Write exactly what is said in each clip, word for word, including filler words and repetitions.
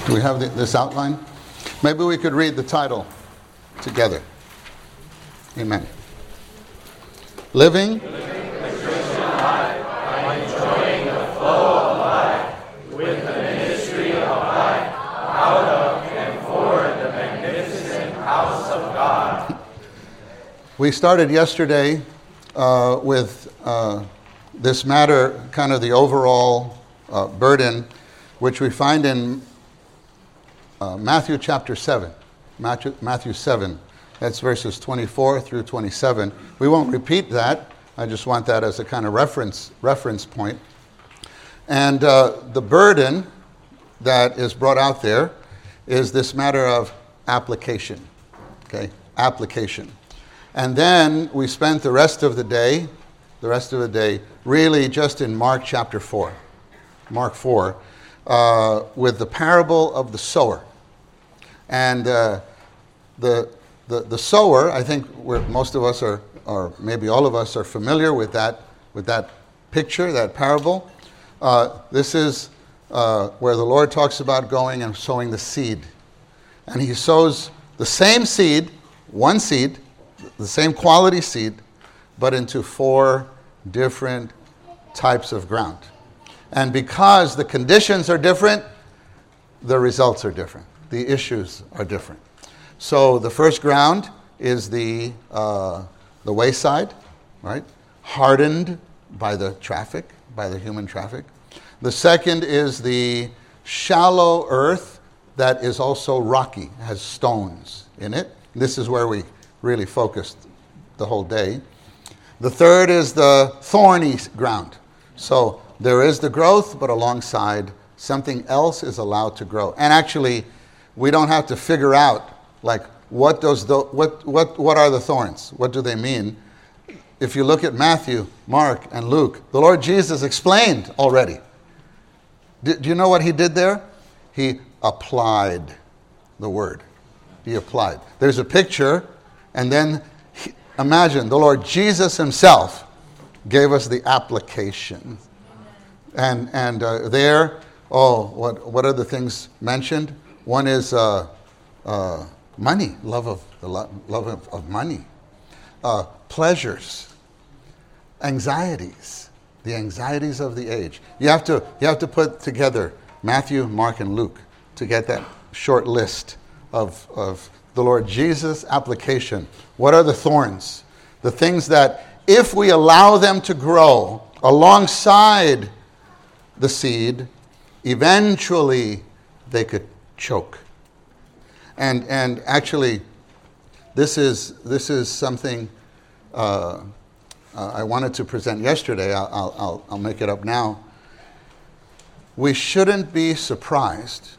Do we have the, this outline? Maybe we could read the title together. Amen. Living, Living the Christian life by enjoying the flow of life with the ministry of life out of and for the magnificent house of God. We started yesterday uh, with uh, this matter, kind of the overall uh, burden, which we find in uh, Matthew chapter seven. Matthew, Matthew seven. That's verses twenty-four through twenty-seven. We won't repeat that. I just want that as a kind of reference reference point. And uh, the burden that is brought out there is this matter of application. Okay, application. And then we spent the rest of the day, the rest of the day, really just in Mark chapter four. Mark four, uh, with the parable of the sower. And uh, the The the sower, I think we're, most of us are, or maybe all of us are familiar with that with that picture, that parable. Uh, this is uh, where the Lord talks about going and sowing the seed. And he sows the same seed, one seed, the same quality seed, but into four different types of ground. And because the conditions are different, the results are different. The issues are different. So the first ground is the uh, the wayside, right? Hardened by the traffic, by the human traffic. The second is the shallow earth that is also rocky, has stones in it. This is where we really focused the whole day. The third is the thorny ground. So there is the growth, but alongside something else is allowed to grow. And actually, we don't have to figure out like, what does the what what what are the thorns? What do they mean? If you look at Matthew, Mark, and Luke, the Lord Jesus explained already. Do, do you know what he did there? He applied the word. He applied. There's a picture, and then he, imagine the Lord Jesus himself gave us the application. And and uh, there, oh, what what are the things mentioned? One is uh, uh, money, love of the lo- love of, of money, uh, pleasures, anxieties, the anxieties of the age. You have to you have to put together Matthew, Mark, and Luke to get that short list of of the Lord Jesus' application. What are the thorns? The things that, if we allow them to grow alongside the seed, eventually they could choke. And and actually, this is this is something uh, uh, I wanted to present yesterday. I'll, I'll I'll make it up now. We shouldn't be surprised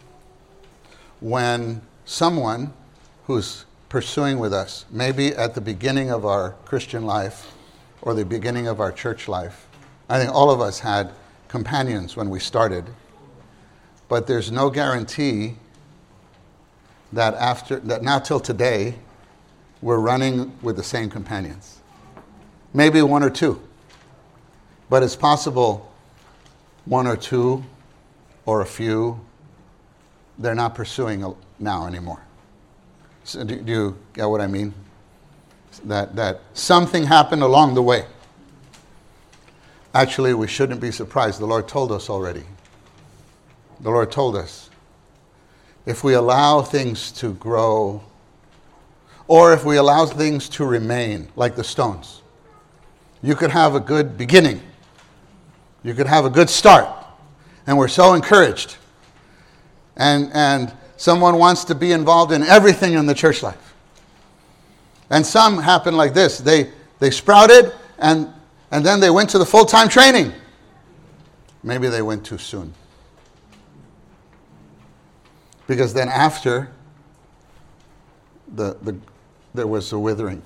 when someone who's pursuing with us, maybe at the beginning of our Christian life or the beginning of our church life. I think all of us had companions when we started, but there's no guarantee that after that now till today we're running with the same companions. Maybe one or two. But it's possible one or two or a few, they're not pursuing now anymore. So do, do you get what I mean? That that something happened along the way. Actually, we shouldn't be surprised. The Lord told us already. The Lord told us. If we allow things to grow, or if we allow things to remain, like the stones, you could have a good beginning. You could have a good start. And we're so encouraged. And, and someone wants to be involved in everything in the church life. And some happen like this. They, they sprouted, and, and then they went to the full-time training. Maybe they went too soon. Because then after, the, the there was a withering.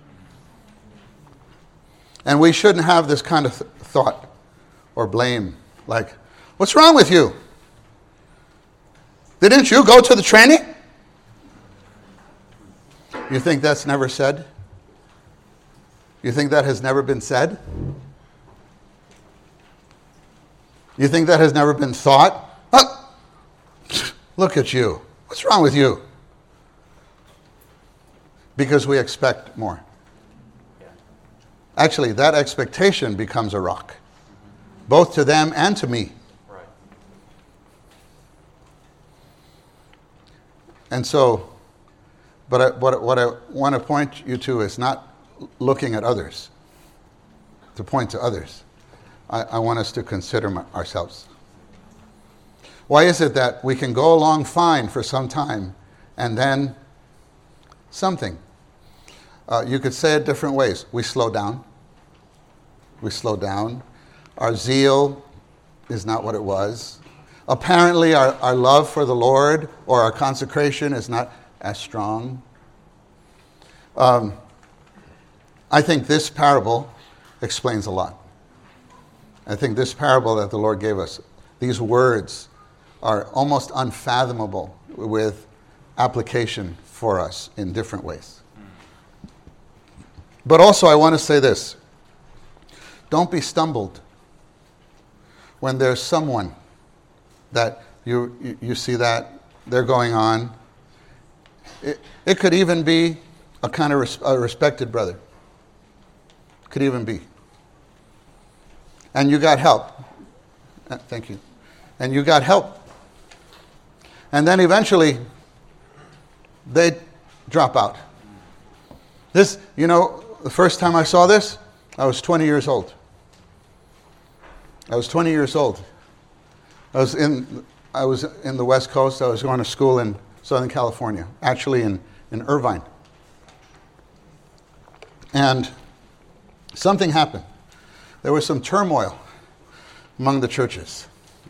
And we shouldn't have this kind of th- thought or blame. Like, what's wrong with you? Didn't you go to the training? You think that's never said? You think that has never been said? You think that has never been thought? Oh, Look at you. What's wrong with you? Because we expect more. Actually, that expectation becomes a rock, both to them and to me. Right. And so, but I, what, what I want to point you to is not looking at others, to point to others. I, I want us to consider my, ourselves. Why is it that we can go along fine for some time and then something? Uh, you could say it different ways. We slow down. We slow down. Our zeal is not what it was. Apparently, our, our love for the Lord or our consecration is not as strong. Um, I think this parable explains a lot. I think this parable that the Lord gave us, these words are almost unfathomable with application for us in different ways. But also I want to say this. Don't be stumbled when there's someone that you you, you see that they're going on. It, it could even be a kind of res, a respected brother. Could even be. And you got help. Uh, thank you. And you got help. And then eventually they drop out. This, you know, the first time I saw this, I was twenty years old. I was twenty years old. I was in I was in the West Coast. I was going to school in Southern California, actually in, in Irvine. And something happened. There was some turmoil among the churches.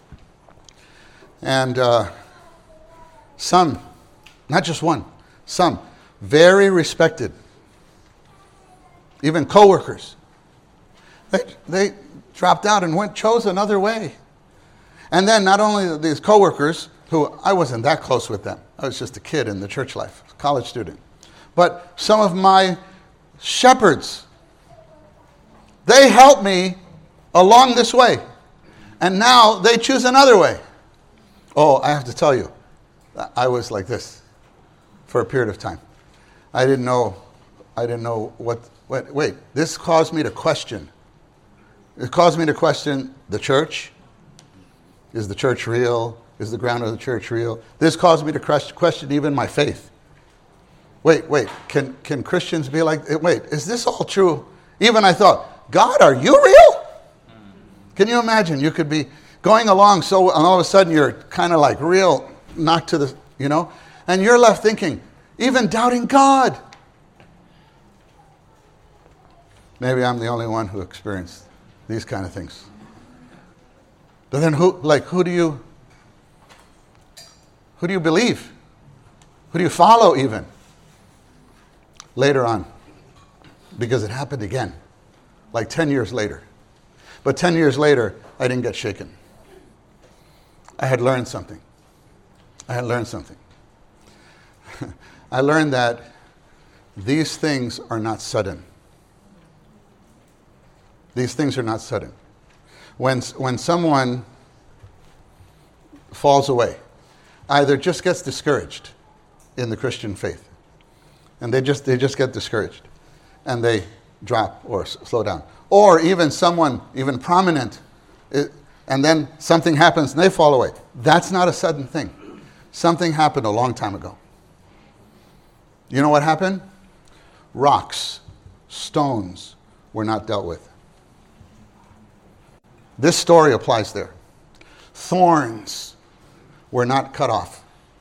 And uh, some, not just one, some very respected, even co-workers, they, they dropped out and went, chose another way. And then not only these co-workers, who I wasn't that close with them. I was just a kid in the church life, college student. But some of my shepherds, they helped me along this way. And now they choose another way. Oh, I have to tell you, I was like this for a period of time. I didn't know, I didn't know what, what, wait, this caused me to question. It caused me to question the church. Is the church real? Is the ground of the church real? This caused me to question even my faith. Wait, wait, can, can Christians be like, wait, is this all true? Even I thought, God, are you real? Can you imagine? You could be going along so, and all of a sudden you're kind of like real knocked to the, you know, and you're left thinking, even doubting God. Maybe I'm the only one who experienced these kind of things. But then who, like, who do you, who do you believe? Who do you follow even? Later on, because it happened again, like ten years later. But ten years later, I didn't get shaken. I had learned something. I had learned something. I learned that these things are not sudden. These things are not sudden. When, when someone falls away, either just gets discouraged in the Christian faith, and they just they just get discouraged, and they drop or s- slow down, or even someone even prominent, it, and then something happens and they fall away. That's not a sudden thing. Something happened a long time ago. You know what happened? Rocks, stones were not dealt with. This story applies there. Thorns were not cut off.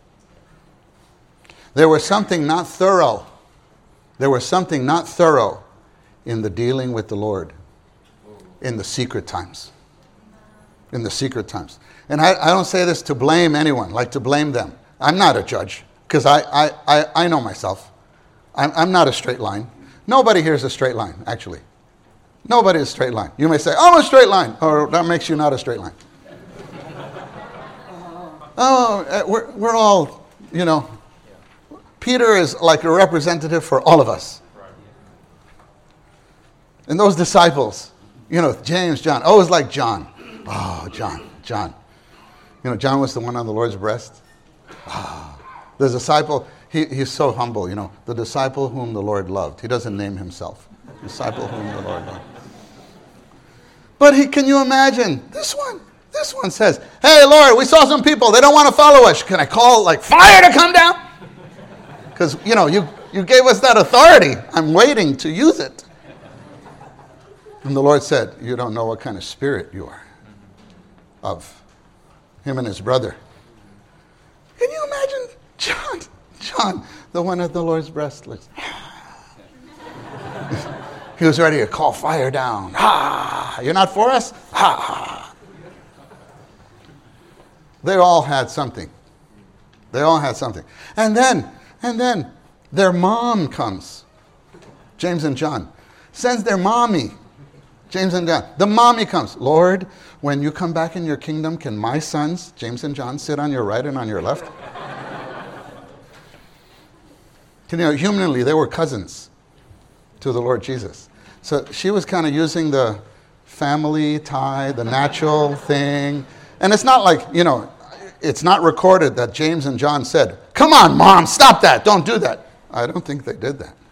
There was something not thorough. There was something not thorough in the dealing with the Lord in the secret times. In the secret times. And I, I don't say this to blame anyone, like to blame them. I'm not a judge, because I, I, I, I know myself. I'm, I'm not a straight line. Nobody here is a straight line, actually. Nobody is a straight line. You may say, I'm a straight line, or that makes you not a straight line. Oh, we're, we're all, you know, Peter is like a representative for all of us. And those disciples, you know, James, John, always like John. Oh, John, John. You know, John was the one on the Lord's breast. Ah, the disciple, he, he's so humble, you know. The disciple whom the Lord loved. He doesn't name himself. Disciple whom the Lord loved. But he, can you imagine? This one, this one says, hey, Lord, we saw some people. They don't want to follow us. Can I call, like, fire to come down? Because, you know, you, you gave us that authority. I'm waiting to use it. And the Lord said, you don't know what kind of spirit you are. Of him and his brother. Can you imagine John, John, the one at the Lord's breast? He was ready to call fire down. Ah, you're not for us? Ha! They all had something. They all had something. And then, and then their mom comes. James and John. Sends their mommy. James and John. The mommy comes. Lord, when you come back in your kingdom, can my sons, James and John, sit on your right and on your left? You know, humanly, they were cousins to the Lord Jesus. So she was kind of using the family tie, the natural thing. And it's not like, you know, it's not recorded that James and John said, come on, Mom, stop that. Don't do that. I don't think they did that.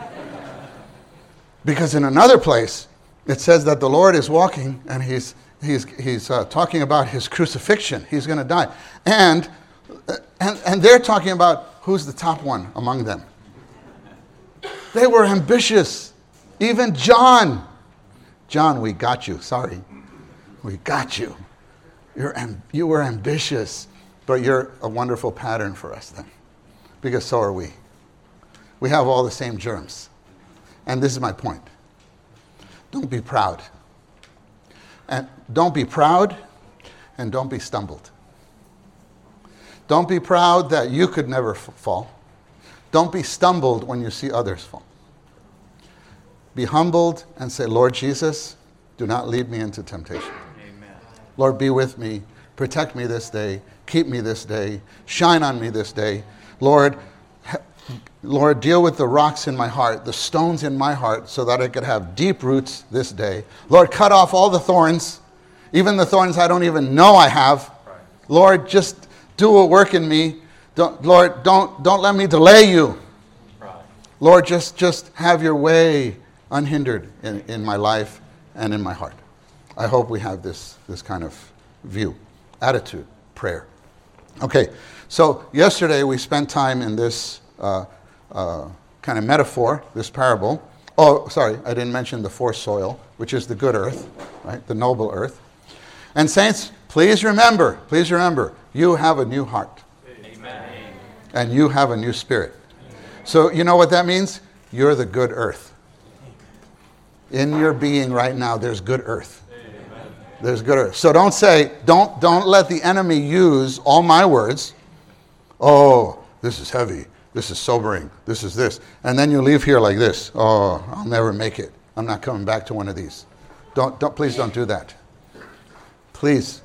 Because in another place, it says that the Lord is walking and he's he's he's uh, talking about his crucifixion. He's going to die. And, and, and they're talking about who's the top one among them. They were ambitious. Even John. John, we got you. Sorry. We got you. You're amb- you were ambitious, but you're a wonderful pattern for us then. Because so are we. We have all the same germs. And this is my point. Don't be proud. And don't be proud and don't be stumbled. Don't be proud that you could never f- fall. Don't be stumbled when you see others fall. Be humbled and say, Lord Jesus, do not lead me into temptation. Amen. Lord, be with me. Protect me this day. Keep me this day. Shine on me this day. Lord, Lord, deal with the rocks in my heart, the stones in my heart, so that I could have deep roots this day. Lord, cut off all the thorns, even the thorns I don't even know I have. Right. Lord, just do a work in me. Don't, Lord, don't, don't let me delay you. Right. Lord, just, just have your way unhindered in, in my life and in my heart. I hope we have this, this kind of view, attitude, prayer. Okay, so yesterday we spent time in this uh, uh, kind of metaphor, this parable. Oh, sorry, I didn't mention the fourth soil, which is the good earth, right? The noble earth. And saints, please remember, please remember, you have a new heart. Amen. And you have a new spirit. So you know what that means? You're the good earth. In your being right now, there's good earth. Amen. There's good earth. So don't say, don't, don't let the enemy use all my words. Oh, this is heavy. This is sobering. This is this. And then you leave here like this. Oh, I'll never make it. I'm not coming back to one of these. Don't, don't, please don't do that. Please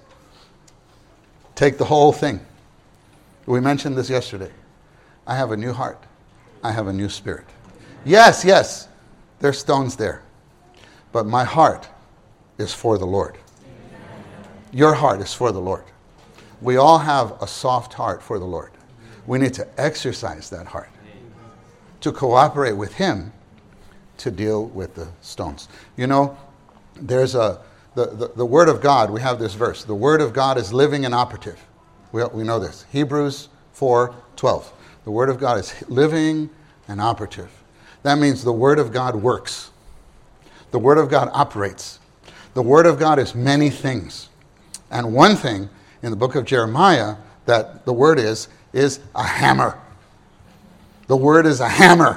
take the whole thing. We mentioned this yesterday. I have a new heart. I have a new spirit. Yes, yes, there's stones there. But my heart is for the Lord. Your heart is for the Lord. We all have a soft heart for the Lord. We need to exercise that heart to cooperate with Him to deal with the stones. You know, there's a the, the, the Word of God, we have this verse. The Word of God is living and operative. We, we know this. Hebrews four twelve. The Word of God is living and operative. That means the Word of God works. The Word of God operates. The Word of God is many things. And one thing in the book of Jeremiah that the Word is, is a hammer. The Word is a hammer.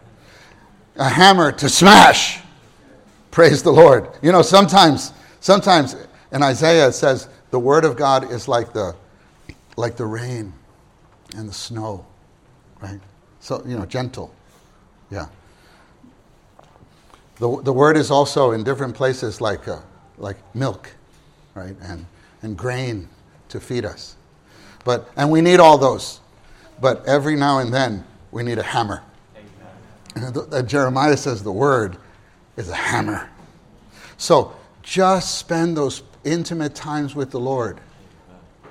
A hammer to smash. Praise the Lord. You know, sometimes, sometimes in Isaiah it says the Word of God is like the, like the rain and the snow, right? So, you know, gentle. Yeah. The the Word is also in different places like uh, like milk, right? And and grain to feed us. But and we need all those. But every now and then we need a hammer. And the, the Jeremiah says the Word is a hammer. So just spend those intimate times with the Lord.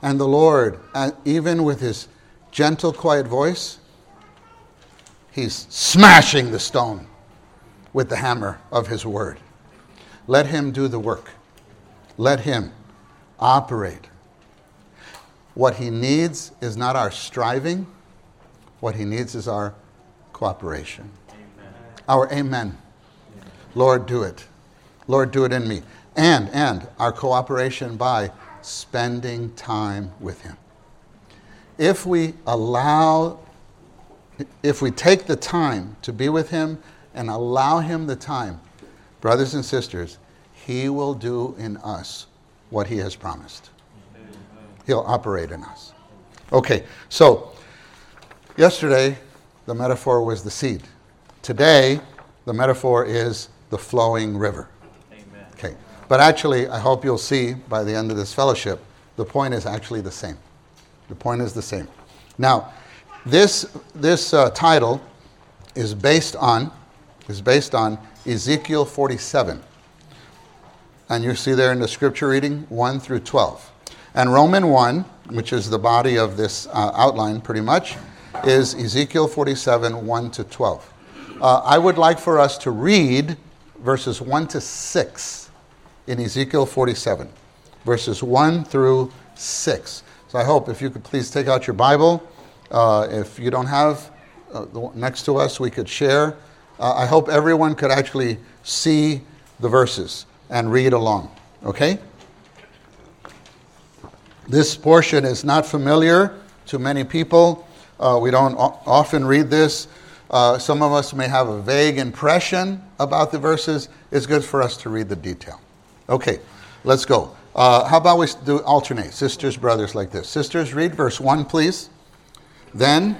And the Lord, uh, even with his gentle, quiet voice, he's smashing the stone with the hammer of his word. Let him do the work. Let him operate. What he needs is not our striving. What he needs is our cooperation. Amen. Our amen. Amen. Lord, do it. Lord, do it in me. And, and our cooperation by spending time with him. If we allow, if we take the time to be with him and allow him the time, brothers and sisters, he will do in us what he has promised. He'll operate in us. Okay, so yesterday the metaphor was the seed. Today the metaphor is the flowing river. Amen. Okay, but actually I hope you'll see by the end of this fellowship, the point is actually the same. The point is the same. Now, this this uh, title is based on is based on Ezekiel forty-seven. And you see there in the scripture reading one through twelve. And Romans one, which is the body of this uh, outline pretty much, is Ezekiel forty-seven, one to twelve. Uh, I would like for us to read verses one to six in Ezekiel forty-seven. Verses one through six. So I hope if you could please take out your Bible. Uh, if you don't have uh, the one next to us, we could share. Uh, I hope everyone could actually see the verses and read along. Okay? This portion is not familiar to many people. Uh, we don't o- often read this. Uh, some of us may have a vague impression about the verses. It's good for us to read the detail. Okay, let's go. Uh, how about we do alternate, sisters, brothers, like this. Sisters, read verse one, please. Then...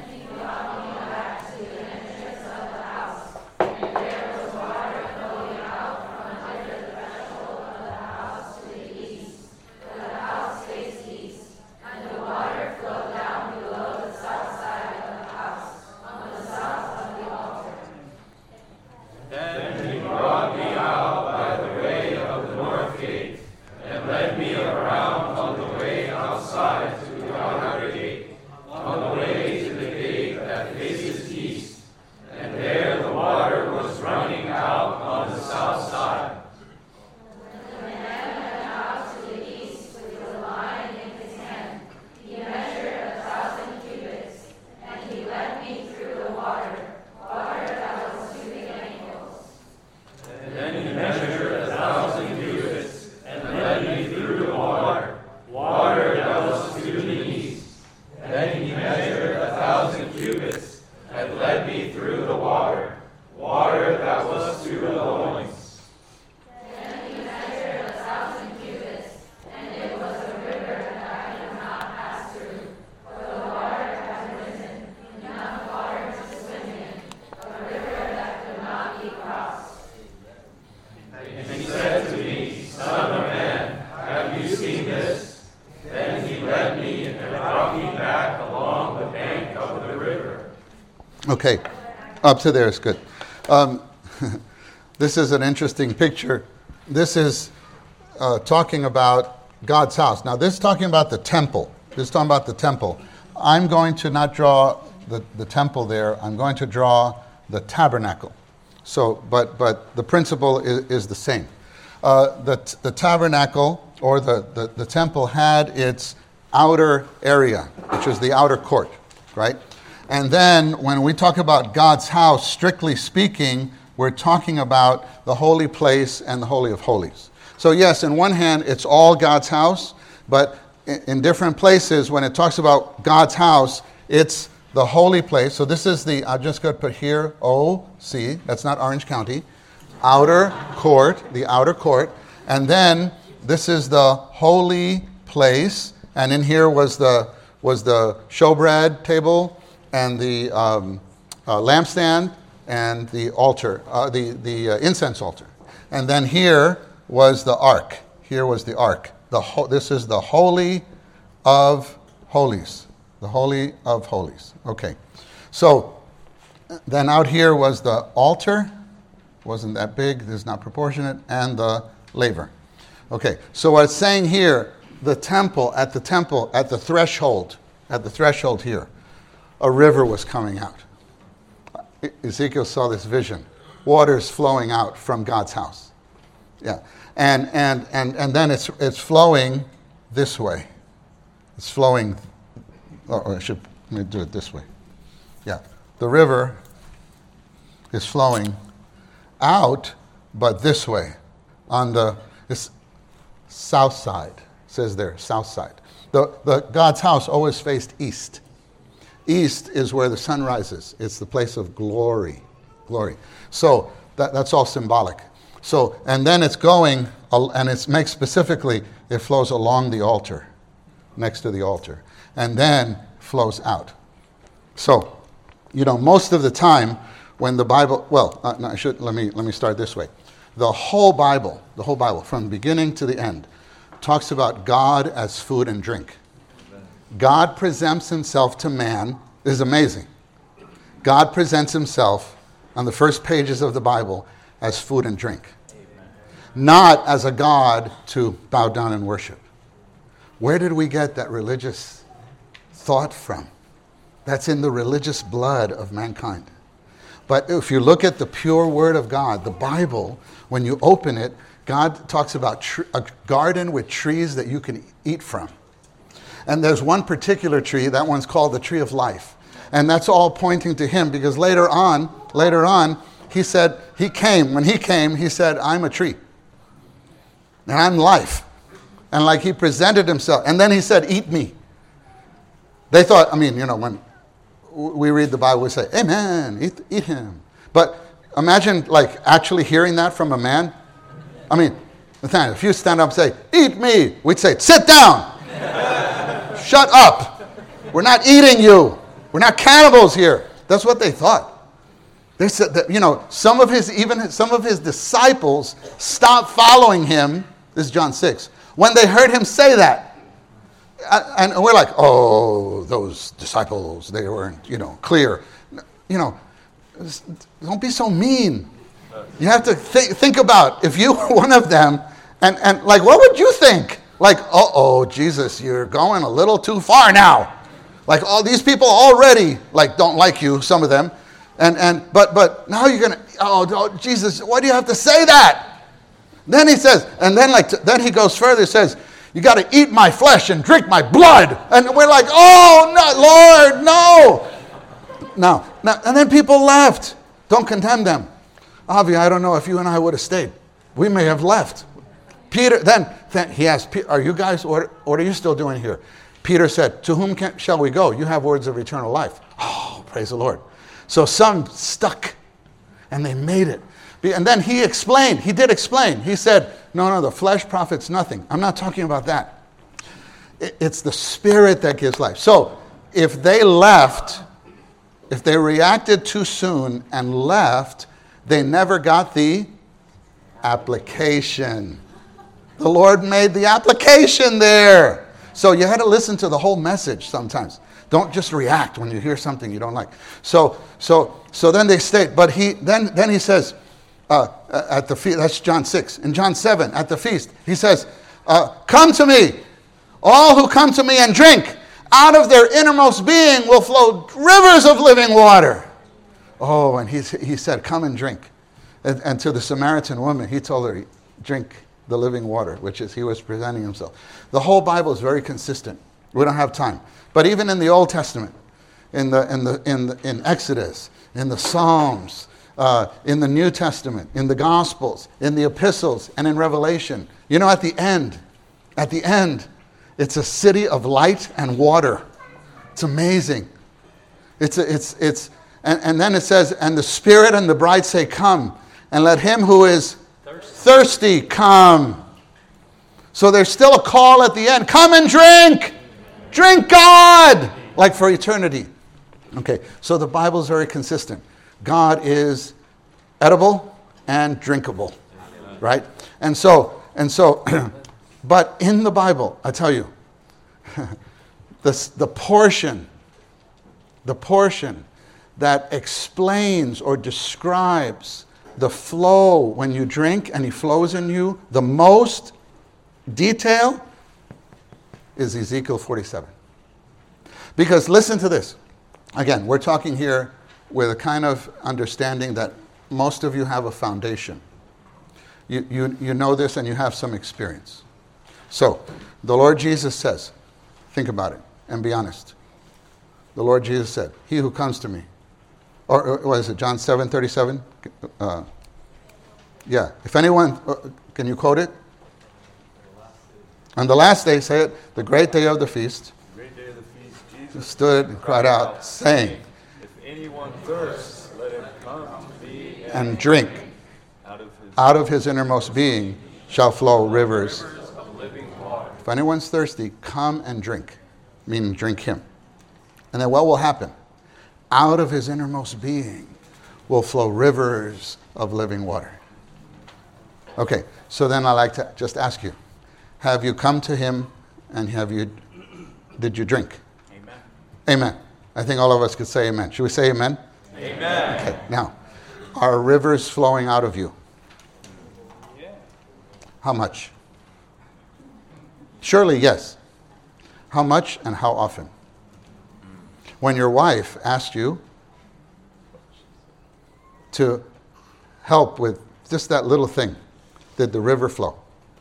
Okay, up to there is good. Um, this is an interesting picture. This is uh, talking about God's house. Now, this is talking about the temple. This is talking about the temple. I'm going to not draw the, the temple there. I'm going to draw the tabernacle. So, but but the principle is, is the same. Uh, the the tabernacle or the, the, the temple had its outer area, which is the outer court, right? And then when we talk about God's house, strictly speaking, we're talking about the holy place and the Holy of Holies. So yes, in one hand, it's all God's house, but in, in different places, when it talks about God's house, it's the holy place. So this is the, I'm just going to put here, O C, that's not Orange County, outer court, the outer court. And then this is the holy place. And in here was the was the showbread table, and the um, uh, lampstand, and the altar, uh, the, the uh, incense altar. And then here was the ark. Here was the ark. The ho- This is the Holy of Holies. The Holy of Holies. Okay. So then out here was the altar. Wasn't that big. This is not proportionate. And the laver. Okay. So what it's saying here, the temple, at the temple, at the threshold, at the threshold here, a river was coming out. Ezekiel saw this vision. Waters flowing out from God's house. Yeah. And and and, and then it's it's flowing this way. It's flowing, oh, I should let me do it this way. Yeah. The river is flowing out, but this way, on the this south side. It says there, south side. The, the God's house always faced east. East is where the sun rises. It's the place of glory. Glory. So that, that's all symbolic. So, and then it's going, and it's makes specifically, it flows along the altar, next to the altar, and then flows out. So, you know, most of the time when the Bible, well, uh, no, I should, let me, let me start this way. The whole Bible, the whole Bible, from beginning to the end, talks about God as food and drink. God presents himself to man. This is amazing. God presents himself on the first pages of the Bible as food and drink. Amen. Not as a God to bow down and worship. Where did we get that religious thought from? That's in the religious blood of mankind. But if you look at the pure word of God, the Bible, when you open it, God talks about tr- a garden with trees that you can eat from. And there's one particular tree, that one's called the tree of life. And that's all pointing to him, because later on, later on, he said, he came, when he came, he said, I'm a tree. And I'm life. And like he presented himself. And then he said, eat me. They thought, I mean, you know, when we read the Bible, we say, amen, eat, eat him. But imagine like actually hearing that from a man. I mean, Nathaniel, if you stand up and say, eat me, we'd say, sit down. Shut up. We're not eating you. We're not cannibals here. That's what they thought. They said that, you know, some of his, even some of his disciples stopped following him, this is John six, when they heard him say that. And we're like, oh, those disciples, they weren't, you know, clear. You know, don't be so mean. You have to th- think about if you were one of them, and, and like, what would you think? Like, uh-oh, Jesus, you're going a little too far now. Like, all these people already, like, don't like you, some of them. And, and but, but now you're going to, oh, oh, Jesus, why do you have to say that? Then he says, and then like, then he goes further, says, you got to eat my flesh and drink my blood. And we're like, oh, no, Lord, no. No, no. And then people left. Don't condemn them. Avi, I don't know if you and I would have stayed. We may have left. Peter, then, then he asked, are you guys, what, what are you still doing here? Peter said, to whom can, shall we go? You have words of eternal life. Oh, praise the Lord. So some stuck, and they made it. And then he explained, he did explain. He said, no, no, the flesh profits nothing. I'm not talking about that. It's the spirit that gives life. So if they left, if they reacted too soon and left, they never got the application. The Lord made the application there. So you had to listen to the whole message sometimes. Don't just react when you hear something you don't like. So so so then they stayed. But he then then he says uh, at the feast, that's John six. In John seven, at the feast, he says, uh, come to me, all who come to me and drink. Out of their innermost being will flow rivers of living water. Oh, and he, he said, come and drink. And, and to the Samaritan woman, he told her, drink the living water, which is he was presenting himself. The whole Bible is very consistent. We don't have time. But even in the Old Testament, in the in the in the, in Exodus, in the Psalms, uh, in the New Testament, in the Gospels, in the epistles, and in Revelation, you know, at the end, at the end, it's a city of light and water. It's amazing. It's a, it's it's and, and then it says, and the Spirit and the bride say, come, and let him who is thirsty come. So there's still a call at the end. Come and drink. Drink God. Like for eternity. Okay, so the Bible is very consistent. God is edible and drinkable. Right? And so, and so, but in the Bible, I tell you, the, the portion, the portion that explains or describes the flow when you drink and he flows in you, the most detail is Ezekiel forty-seven. Because listen to this. Again, we're talking here with a kind of understanding that most of you have a foundation. You, you, you know this and you have some experience. So, the Lord Jesus says, think about it and be honest. The Lord Jesus said, he who comes to me, or, or what is it, John seven thirty-seven? Uh, yeah, if anyone, uh, can you quote it? On the last day, say it, the great day of the feast, the great day of the feast, Jesus stood and cried out, saying, if anyone thirsts, let him come to me and, and drink. Out of his, Out of his innermost being shall flow rivers. rivers of living water. If anyone's thirsty, come and drink, meaning drink him. And then what will happen? Out of his innermost being will flow rivers of living water. Okay, so then I like to just ask you, have you come to him and have you, did you drink? Amen. Amen. I think all of us could say amen. Should we say amen? Amen. Okay, now, are rivers flowing out of you? Yeah. How much? Surely, yes. How much and how often? When your wife asked you to help with just that little thing, did the river flow?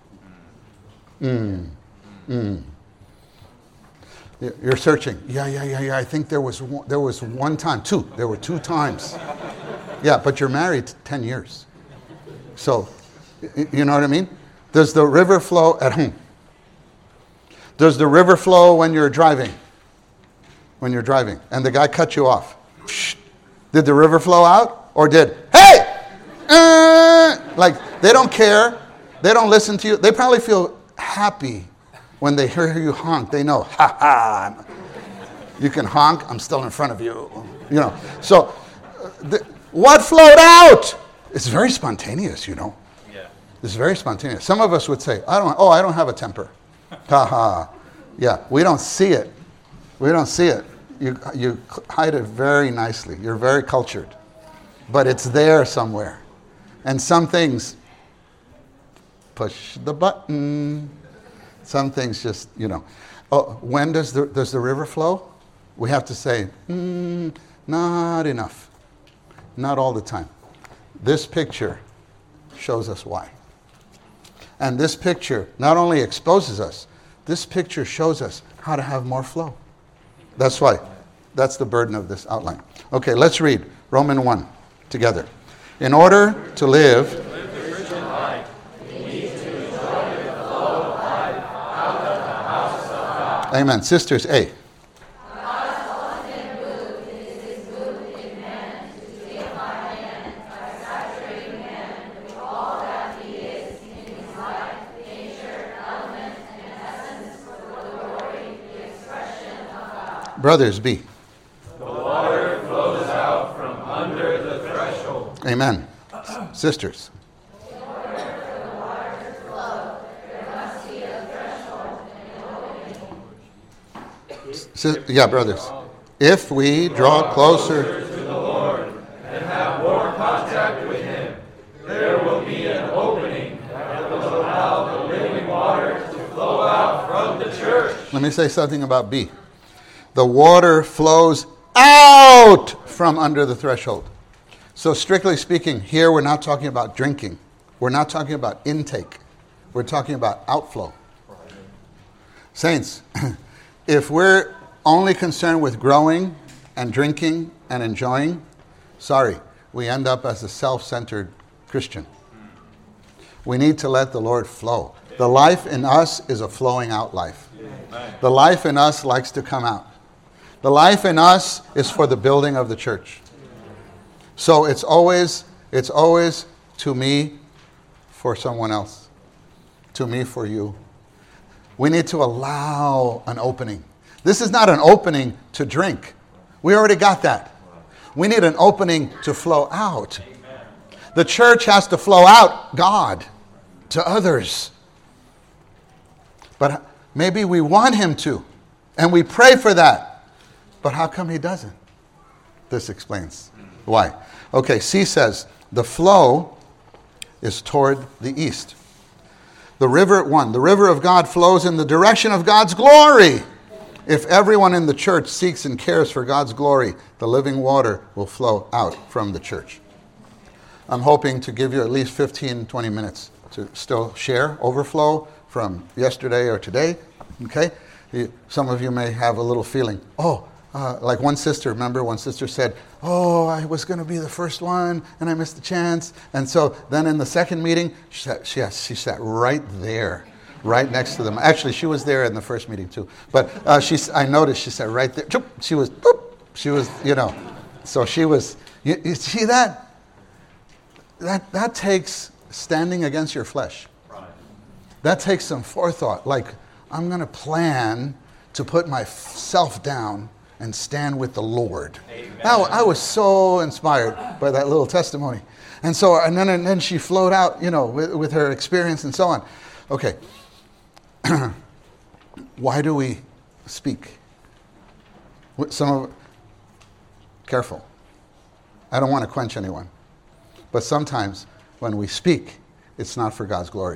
Mm. Mm. You're searching. Yeah, yeah, yeah, yeah. I think there was one, there was one time, two. There were two times. Yeah, but you're married ten years. So, you know what I mean? Does the river flow at home? Does the river flow when you're driving? When you're driving and the guy cut you off. Did the river flow out? Or did, hey! Uh, like, they don't care. They don't listen to you. They probably feel happy when they hear you honk. They know, ha ha, you can honk, I'm still in front of you. You know, so uh, the, what flowed out? It's very spontaneous, you know. Yeah. It's very spontaneous. Some of us would say, I don't, oh, I don't have a temper. Ha ha. Yeah, we don't see it. We don't see it. You, you hide it very nicely. You're very cultured. But it's there somewhere. And some things, push the button. Some things just, you know. Oh, when does the, does the river flow? We have to say, mm, not enough. Not all the time. This picture shows us why. And this picture not only exposes us, this picture shows us how to have more flow. That's why. That's the burden of this outline. Okay, let's read Romans one together. In order to live, amen. Sisters, A. Brothers, B. The water flows out from under the threshold. Amen. Sisters. Si- yeah, brothers. If we draw closer To the Lord and have more contact with him, there will be an opening that will allow the living water to flow out from the church. Let me say something about B. The water flows out from under the threshold. So strictly speaking, here we're not talking about drinking. We're not talking about intake. We're talking about outflow. Saints, if we're only concerned with growing and drinking and enjoying, sorry, we end up as a self-centered Christian. We need to let the Lord flow. The life in us is a flowing out life. The life in us likes to come out. The life in us is for the building of the church. So it's always, it's always to me for someone else. To me for you. We need to allow an opening. This is not an opening to drink. We already got that. We need an opening to flow out. The church has to flow out God to others. But maybe we want him to. And we pray for that. But how come he doesn't? This explains why. Okay, C says, the flow is toward the east. The river, one, the river of God flows in the direction of God's glory. If everyone in the church seeks and cares for God's glory, the living water will flow out from the church. I'm hoping to give you at least fifteen, twenty minutes to still share overflow from yesterday or today. Okay? You, some of you may have a little feeling, oh, uh, like one sister, remember one sister said, oh, I was going to be the first one and I missed the chance. And so then in the second meeting, she sat, she, she sat right there, right next to them. Actually, she was there in the first meeting too. But uh, she, I noticed she sat right there. She was, boop, she was, you know, so she was, you, you see that? That, that takes standing against your flesh. Right. That takes some forethought. Like, I'm going to plan to put myself down and stand with the Lord. Now, I was so inspired by that little testimony. And so, and then, and then she flowed out, you know, with, with her experience and so on. Okay. Why do we speak? Some of, careful. I don't want to quench anyone. But sometimes when we speak, it's not for God's glory.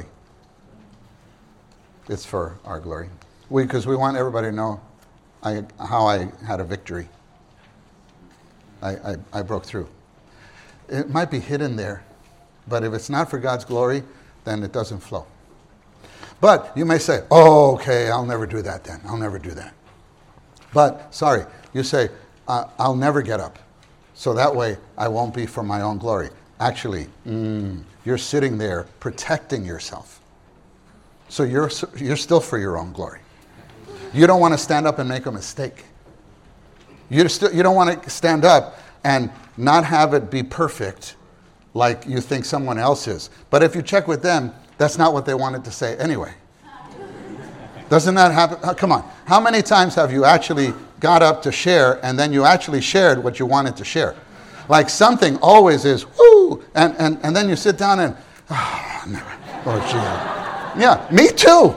It's for our glory. We, because we want everybody to know I, how I had a victory. I, I, I broke through. It might be hidden there, but if it's not for God's glory, then it doesn't flow. But you may say, oh, okay, I'll never do that then. I'll never do that. But, sorry, you say, uh, I'll never get up. So that way I won't be for my own glory. Actually, mm, you're sitting there protecting yourself. So you're you're still for your own glory. You don't want to stand up and make a mistake. You still you don't want to stand up and not have it be perfect like you think someone else is. But if you check with them, that's not what they wanted to say anyway. Doesn't that happen? Oh, come on. How many times have you actually got up to share and then you actually shared what you wanted to share? Like something always is, woo, and, and, and then you sit down and, oh, never. Oh, gee. Yeah, me too.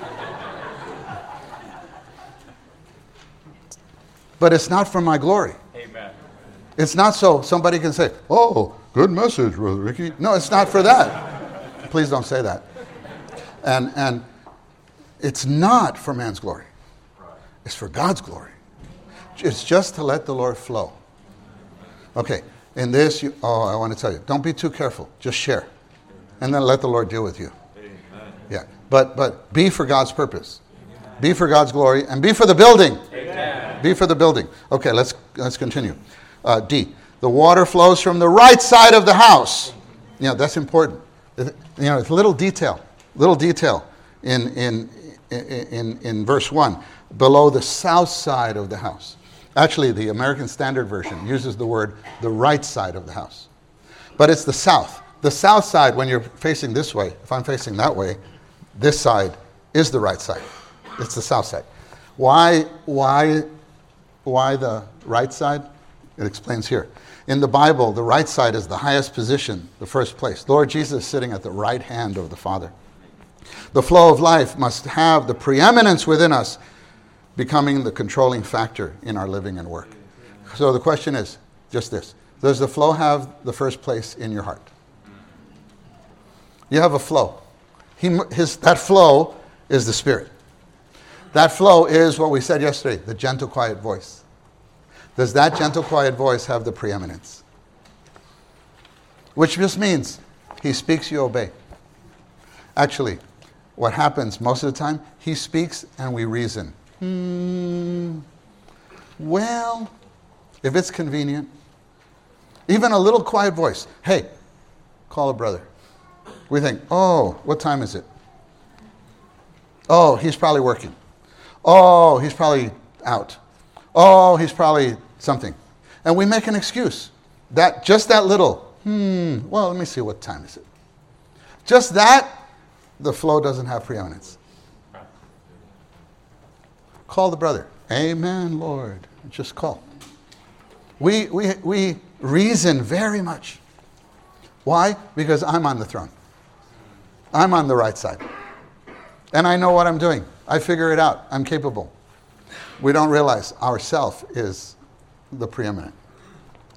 But it's not for my glory. Amen. It's not so somebody can say, oh, good message, Brother Ricky. No, it's not for that. Please don't say that. And and it's not for man's glory. It's for God's glory. It's just to let the Lord flow. Okay, in this, you, oh, I want to tell you, don't be too careful. Just share. And then let the Lord deal with you. Amen. Yeah, but but be for God's purpose. Amen. Be for God's glory, and be for the building. Amen. Be for the building. Okay, let's let's continue. Uh, D, the water flows from the right side of the house. You know, that's important. You know, it's a little detail, little detail in in in in verse one, below the south side of the house. Actually, the American Standard Version uses the word the right side of the house. But it's the south. The south side, when you're facing this way, if I'm facing that way, this side is the right side. It's the south side. Why, why, why the right side? It explains here. In the Bible, the right side is the highest position, the first place. Lord Jesus is sitting at the right hand of the Father. The flow of life must have the preeminence within us, becoming the controlling factor in our living and work. So the question is just this. Does the flow have the first place in your heart? You have a flow. He, his, that flow is the Spirit. That flow is what we said yesterday, the gentle, quiet voice. Does that gentle, quiet voice have the preeminence? Which just means he speaks, you obey. Actually, what happens most of the time, he speaks and we reason. Hmm, well, if it's convenient, even a little quiet voice. Hey, call a brother. We think, oh, what time is it? Oh, he's probably working. Oh, he's probably out. Oh, he's probably something. And we make an excuse. That just that little, hmm, well, let me see, what time is it? Just that, the flow doesn't have preeminence. Call the brother. Amen, Lord. Just call. We, we, we reason very much. Why? Because I'm on the throne. I'm on the right side. And I know what I'm doing. I figure it out. I'm capable. We don't realize our self is the preeminent.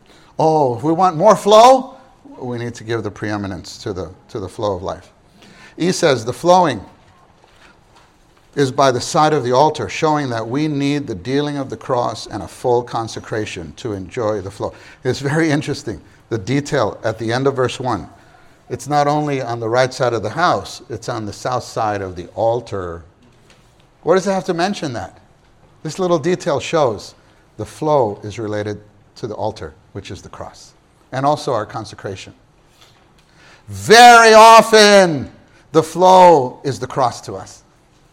Oh, if we want more flow, we need to give the preeminence to the, to the flow of life. E says the flowing is by the side of the altar, showing that we need the dealing of the cross and a full consecration to enjoy the flow. It's very interesting, the detail at the end of verse one. It's not only on the right side of the house, it's on the south side of the altar. What does it have to mention that? This little detail shows the flow is related to the altar, which is the cross, and also our consecration. Very often, the flow is the cross to us.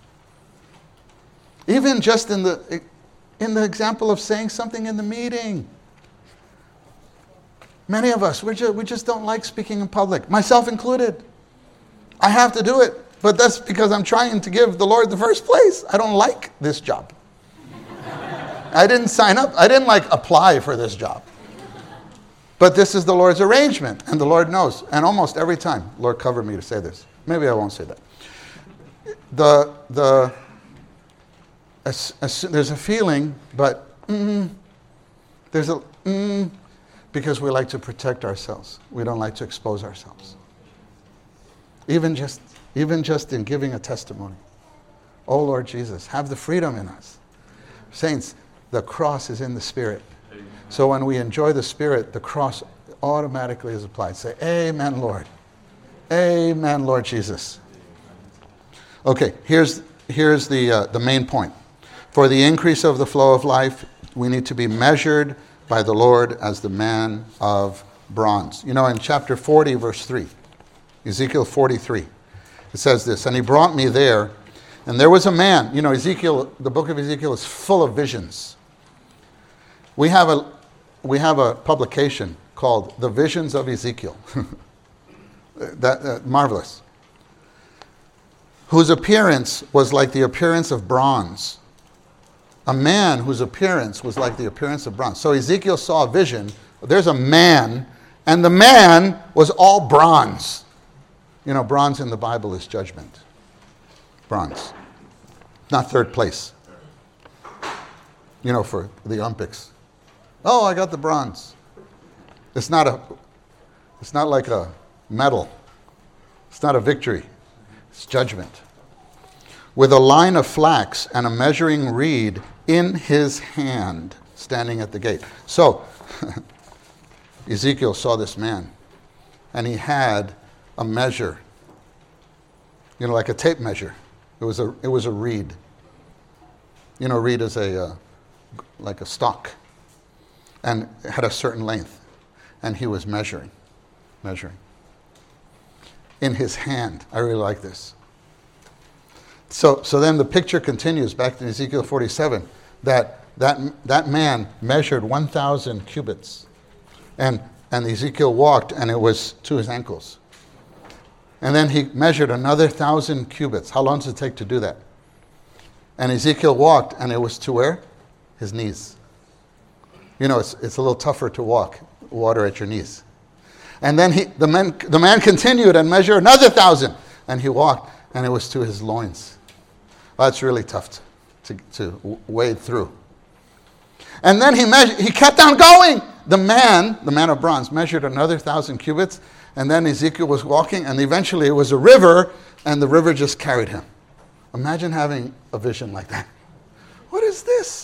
Even just in the in the example of saying something in the meeting. Many of us, we just, we just don't like speaking in public, myself included. I have to do it, but that's because I'm trying to give the Lord the first place. I don't like this job. I didn't sign up. I didn't like apply for this job. But this is the Lord's arrangement, and the Lord knows. And almost every time, Lord, cover me to say this. Maybe I won't say that. The the as, as, there's a feeling, but mm, there's a mm, because we like to protect ourselves. We don't like to expose ourselves. Even just even just in giving a testimony. Oh Lord Jesus, have the freedom in us. Saints, the cross is in the Spirit. So when we enjoy the Spirit, the cross automatically is applied. Say, Amen, Lord. Amen, Lord Jesus. Okay, here's, here's the, uh, the main point. For the increase of the flow of life, we need to be measured by the Lord as the man of bronze. You know, in chapter forty, verse three, Ezekiel forty-three, it says this, and he brought me there, and there was a man. You know, Ezekiel, the book of Ezekiel is full of visions. We have a we have a publication called The Visions of Ezekiel. that uh, marvelous. Whose appearance was like the appearance of bronze. A man whose appearance was like the appearance of bronze. So Ezekiel saw a vision. There's a man, and the man was all bronze. You know, bronze in the Bible is judgment. Bronze. Not third place. You know, for the Olympics. Oh, I got the bronze. It's not a it's not like a medal. It's not a victory. It's judgment. With a line of flax and a measuring reed in his hand, standing at the gate. So Ezekiel saw this man, and he had a measure. You know, like a tape measure. It was a it was a reed. You know, reed is a uh, like a stock, and it had a certain length, and he was measuring, measuring. In his hand. I really like this. So, so then the picture continues back to Ezekiel forty-seven, that that that man measured one thousand cubits, and and Ezekiel walked, and it was to his ankles. And then he measured another thousand cubits. How long does it take to do that? And Ezekiel walked, and it was to where? His knees. You know, it's it's a little tougher to walk, water at your knees. And then he, the man, the man continued and measured another thousand, and he walked, and it was to his loins. Well, that's really tough to, to, to wade through. And then he measured, he kept on going. The man, the man of bronze, measured another thousand cubits, and then Ezekiel was walking, and eventually it was a river, and the river just carried him. Imagine having a vision like that. What is this?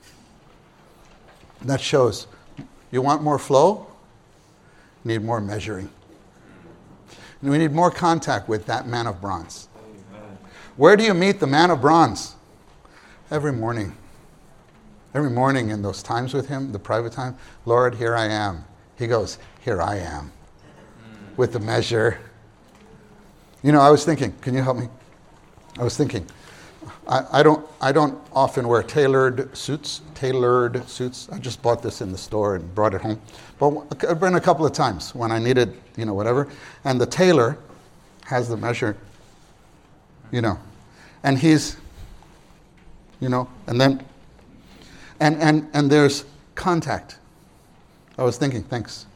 That shows, you want more flow? You need more measuring. And we need more contact with that man of bronze. Amen. Where do you meet the man of bronze? Every morning. Every morning in those times with him, the private time, Lord, here I am. He goes, here I am. With the measure. You know, I was thinking, can you help me? I was thinking, I, I don't I don't often wear tailored suits, tailored suits. I just bought this in the store and brought it home. But I've been a couple of times when I needed, you know, whatever. And the tailor has the measure, you know. And he's, you know, and then, and, and, and there's contact. I was thinking, thanks.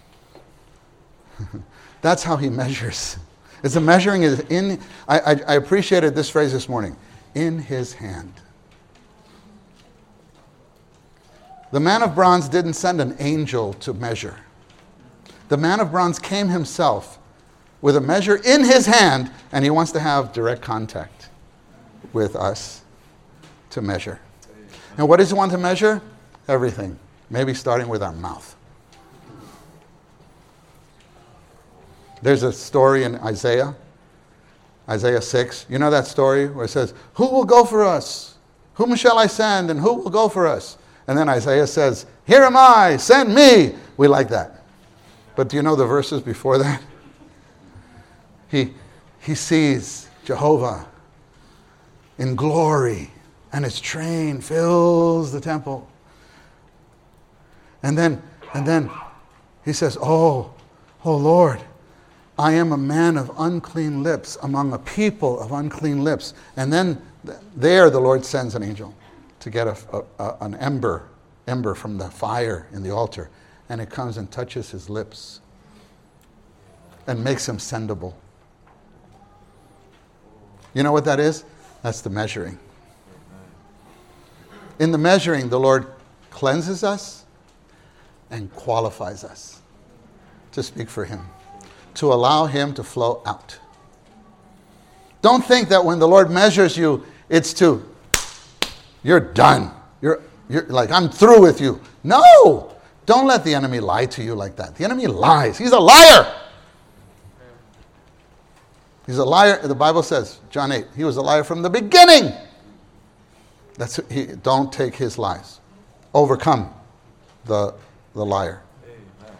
That's how he measures. It's a measuring is in, I, I, I appreciated this phrase this morning, in his hand. The man of bronze didn't send an angel to measure. The man of bronze came himself with a measure in his hand, and he wants to have direct contact with us to measure. And what does he want to measure? Everything. Maybe starting with our mouth. There's a story in Isaiah, Isaiah six. You know that story where it says, who will go for us? Whom shall I send, and who will go for us? And then Isaiah says, here am I, send me. We like that. But do you know the verses before that? He, he sees Jehovah in glory, and his train fills the temple. And then, and then he says, oh, oh Lord, I am a man of unclean lips among a people of unclean lips. And then there the Lord sends an angel to get a, a, a, an ember, ember from the fire in the altar. And it comes and touches his lips and makes him sendable. You know what that is? That's the measuring. In the measuring, the Lord cleanses us and qualifies us to speak for him, to allow him to flow out. Don't think that when the Lord measures you, it's to, you're done. You're, you're like, I'm through with you. No! Don't let the enemy lie to you like that. The enemy lies. He's a liar. He's a liar. The Bible says, John eight, he was a liar from the beginning. That's he, don't take his lies. Overcome the, the liar. Amen.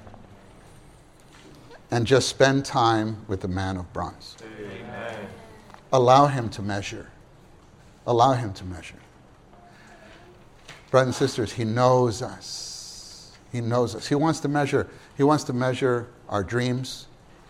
And just spend time with the man of bronze. Amen. Allow him to measure. Allow him to measure. Brothers and sisters, he knows us. He knows us. He wants to measure. He wants to measure our dreams,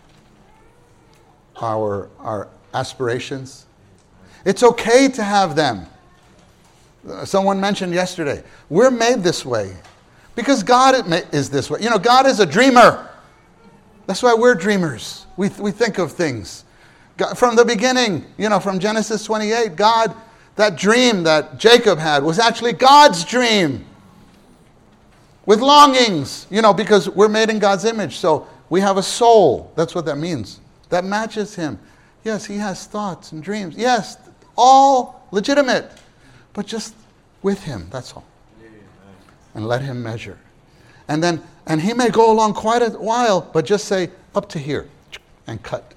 our, our aspirations. It's okay to have them. Someone mentioned yesterday, we're made this way because God is this way. You know, God is a dreamer. That's why we're dreamers. We, we think of things. God, from the beginning, you know, from Genesis twenty-eight, God, that dream that Jacob had was actually God's dream. With longings, you know, because we're made in God's image. So we have a soul. That's what that means. That matches him. Yes, he has thoughts and dreams. Yes, all legitimate. But just with him, that's all. And let him measure. And then, and he may go along quite a while, but just say, up to here, and cut.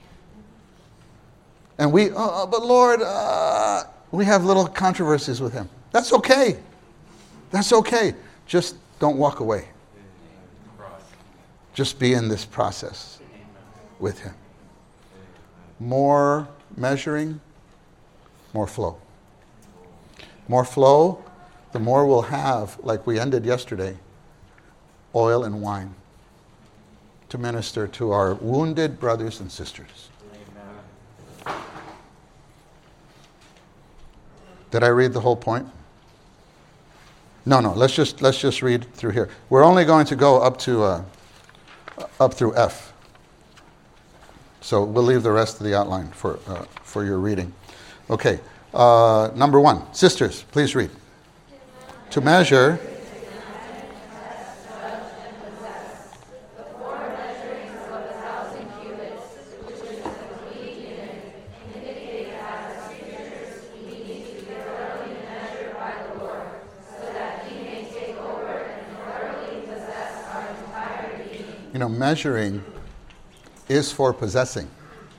And we, oh, but Lord, uh, we have little controversies with him. That's okay. That's okay. Just don't walk away. Just be in this process with him. More measuring, more flow. More flow, the more we'll have, like we ended yesterday, oil and wine to minister to our wounded brothers and sisters. Amen. Did I read the whole point? No, no. Let's just let's just read through here. We're only going to go up to uh, up through F. So we'll leave the rest of the outline for uh, for your reading. Okay. Uh, number one, sisters, please read. To measure. You know, measuring is for possessing.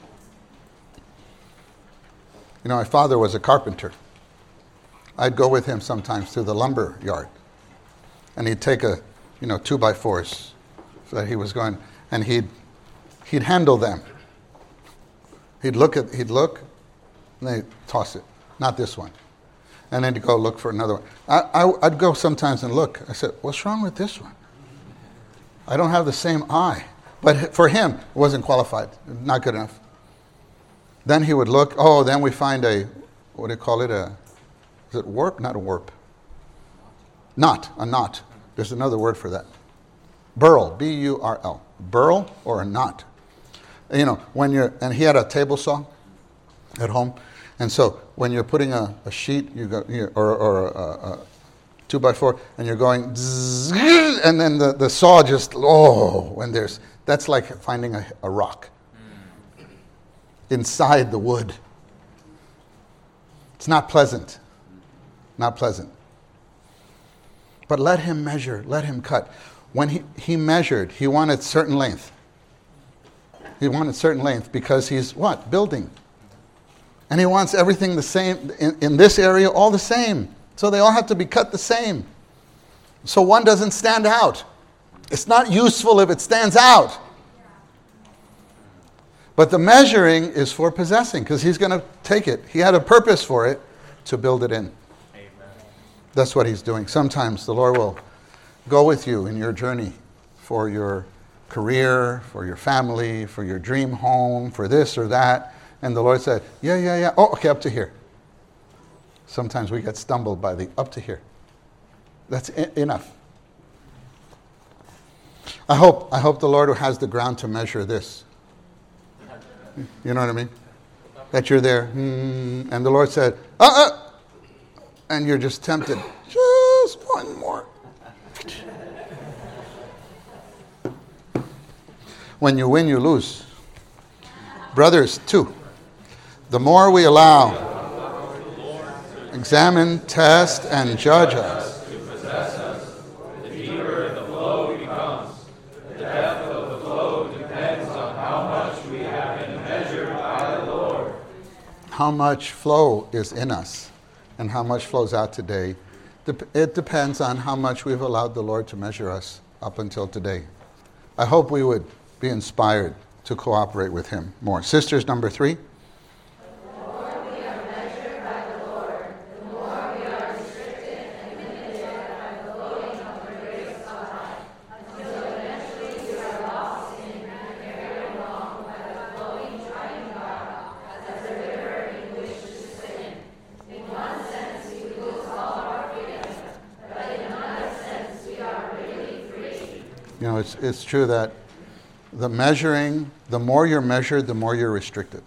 You know, my father was a carpenter. I'd go with him sometimes to the lumber yard. And he'd take a, you know, two by fours that he was going, and he'd he'd handle them. He'd look at he'd look, and they'd toss it. Not this one. And then he'd go look for another one. I, I I'd go sometimes and look. I said, what's wrong with this one? I don't have the same eye. But for him, it wasn't qualified. Not good enough. Then he would look, oh, then we find a, what do you call it? A, is it warp? Not a warp. Knot, a knot. There's another word for that. Burl, B U R L. Burl or a knot. You know, when you're, and he had a table saw at home. And so when you're putting a, a sheet, you go, you, or, or a, a two by four, and you're going, zzz, and then the, the saw just, oh, when there's, that's like finding a, a rock. inside the wood. It's not pleasant. Not pleasant. But let him measure, let him cut. When he, he measured, he wanted certain length. He wanted certain length because he's what? Building. And he wants everything the same, in, in this area, all the same. So they all have to be cut the same. So one doesn't stand out. It's not useful if it stands out. But the measuring is for possessing, because he's going to take it. He had a purpose for it, to build it in. Amen. That's what he's doing. Sometimes the Lord will go with you in your journey for your career, for your family, for your dream home, for this or that. And the Lord said, yeah, yeah, yeah. Oh, okay, up to here. Sometimes we get stumbled by the up to here. That's I- enough. I hope, I hope the Lord has the ground to measure this. You know what I mean? That you're there, hmm, and the Lord said, uh-uh, and you're just tempted. Just one more. When you win, you lose. Brothers, too. The more we allow, examine, test, and judge us, how much flow is in us and how much flows out today. It depends on how much we've allowed the Lord to measure us up until today. I hope we would be inspired to cooperate with him more. Sisters, number three. The more we are measured by the Lord, the more we are restricted and limited by the flowing of the grace of God, until eventually we are lost in and carried along by the flowing triune God as a river in which to swim. In one sense, we lose all our freedom, but in another sense, we are really free. You know, it's it's true that the measuring, the more you're measured, the more you're restricted.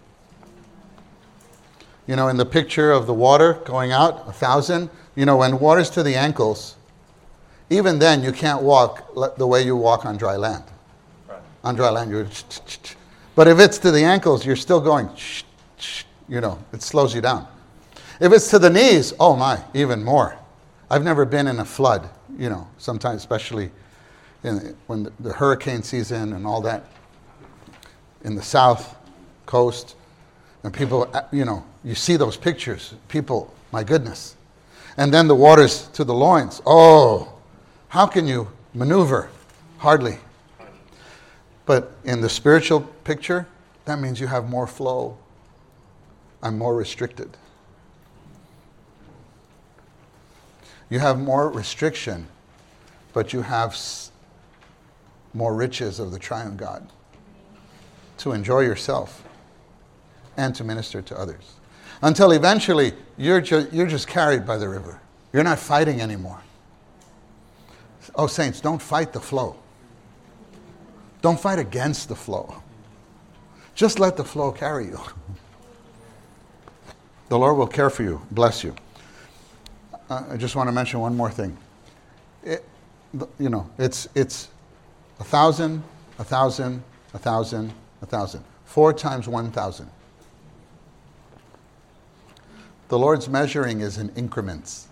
You know, in the picture of the water going out, a thousand, you know, when water's to the ankles, even then you can't walk the way you walk on dry land. Right. On dry land, you're, but if it's to the ankles, you're still going, you know, it slows you down. If it's to the knees, oh my, even more. I've never been in a flood, you know, sometimes especially in, when the, the hurricane season and all that in the south coast, and people, you know, you see those pictures, people, my goodness. And then the waters to the loins. Oh, how can you maneuver? Hardly. But in the spiritual picture, that means you have more flow. I'm more restricted. You have more restriction, but you have more riches of the triune God to enjoy yourself and to minister to others. Until eventually, you're, ju- you're just carried by the river. You're not fighting anymore. Oh, saints, don't fight the flow. Don't fight against the flow. Just let the flow carry you. The Lord will care for you, bless you. Uh, I just want to mention one more thing. It, you know, it's it's a thousand, a thousand, a thousand, a thousand. Four times one thousand. The Lord's measuring is in increments.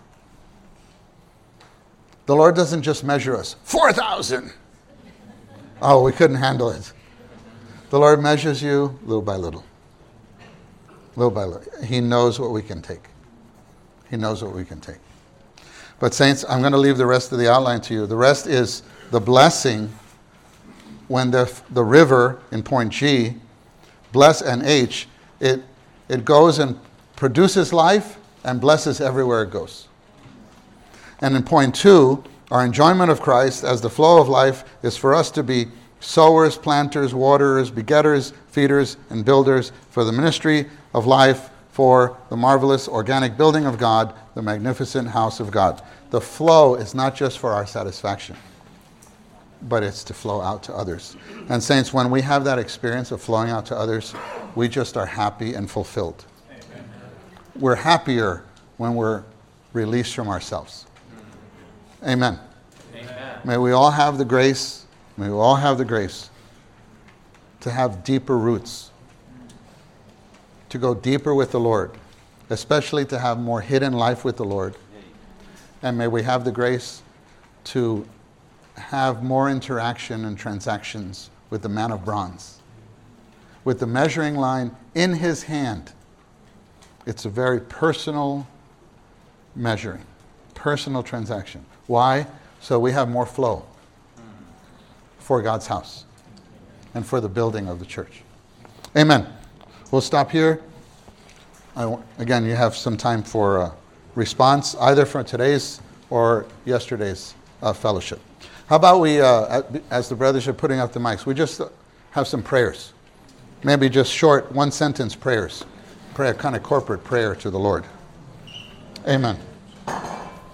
The Lord doesn't just measure us, four thousand. Oh, we couldn't handle it. The Lord measures you little by little. Little by little. He knows what we can take. He knows what we can take. But saints, I'm going to leave the rest of the outline to you. The rest is the blessing when the the river in point G, bless and H, it it goes and produces life and blesses everywhere it goes. And in point two, our enjoyment of Christ as the flow of life is for us to be sowers, planters, waterers, begetters, feeders, and builders for the ministry of life, for the marvelous organic building of God, the magnificent house of God. The flow is not just for our satisfaction, but it's to flow out to others. And saints, when we have that experience of flowing out to others, we just are happy and fulfilled. Amen. We're happier when we're released from ourselves. Amen. Amen. May we all have the grace, may we all have the grace to have deeper roots to go deeper with the Lord, especially to have more hidden life with the Lord. And may we have the grace to have more interaction and transactions with the man of bronze, with the measuring line in his hand. It's a very personal measuring, personal transaction. Why? So we have more flow for God's house and for the building of the church. Amen. We'll stop here. I w- again, you have some time for uh, response, either from today's or yesterday's uh, fellowship. How about we, uh, as the brothers are putting up the mics, we just have some prayers. Maybe just short, one sentence prayers. Pray a kind of corporate prayer to the Lord. Amen.